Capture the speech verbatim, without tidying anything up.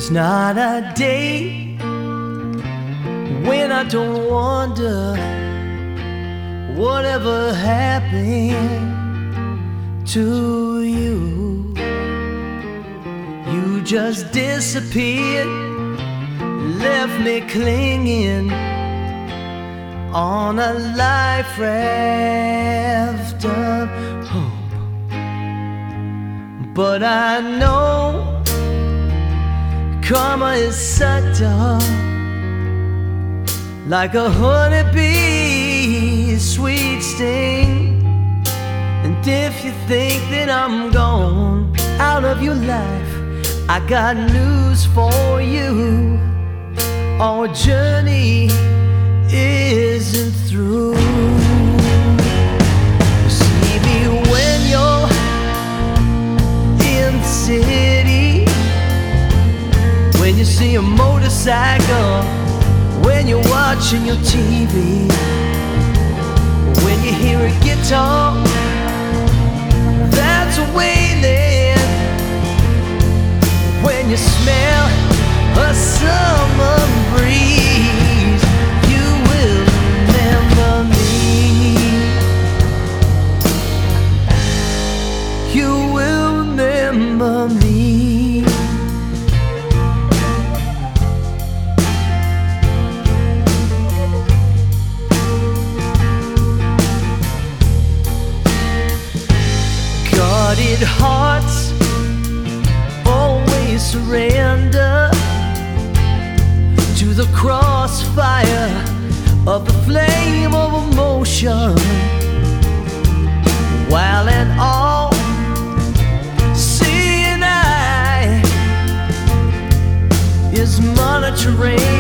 There's not a day when I don't wonder whatever happened to you. You just disappeared, left me clinging on a life raft of hope. But I know karma is subtle, like a honeybee's sweet sting. And if you think that I'm gone out of your life, I got news for you. Our journey isn't through. You see me when you're in the city, when you see a motorcycle, when you're watching your T V, when you hear a guitar that's wailing, when you smell a summer breeze, you will remember me. You will remember me. Guarded hearts always surrender to the crossfire of the flame of emotion, while an all-seeing eye is monitoring